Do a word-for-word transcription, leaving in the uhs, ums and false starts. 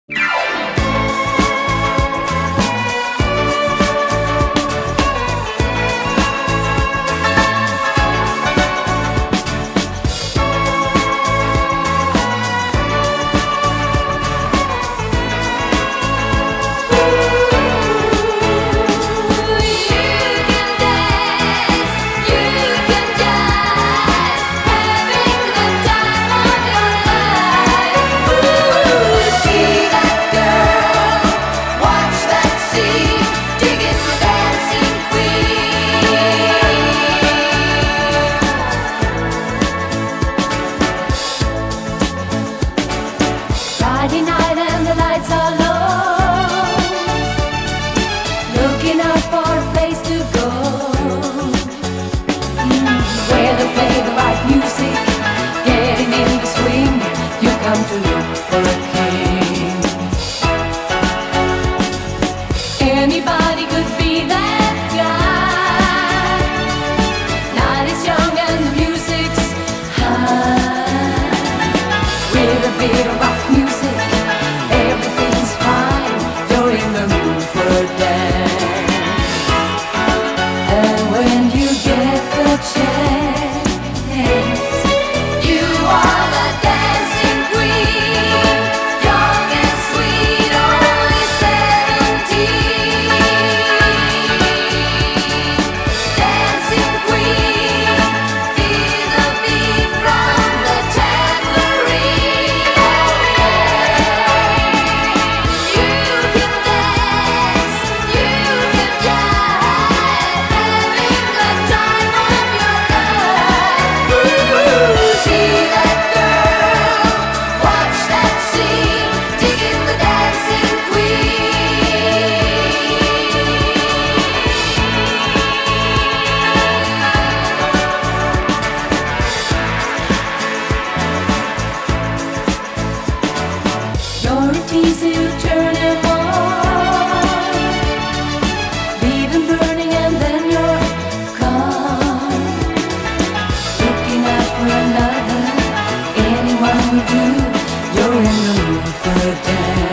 Friday night and the lights are low, looking out for a place to go, mm, where they play the right music, getting in the swing. You come to look for a king. Anybody could be that guy. Night is young and the music's high, with a bit of rock music. Everything's fine. You're in the mood for a dance, and when you get the chance, you are the dancing queen, young and sweet, only seventeen. Dancing queen, feel the beat from the tambourine. You can dance, you can jive, having the time of your life. Ooh, see that girl, watch that scene, digging the dancing queen. You're a teaser, you turn him on, leave him burning and then you're gone. Looking out for another, anyone will do. You're in the mood for a dance.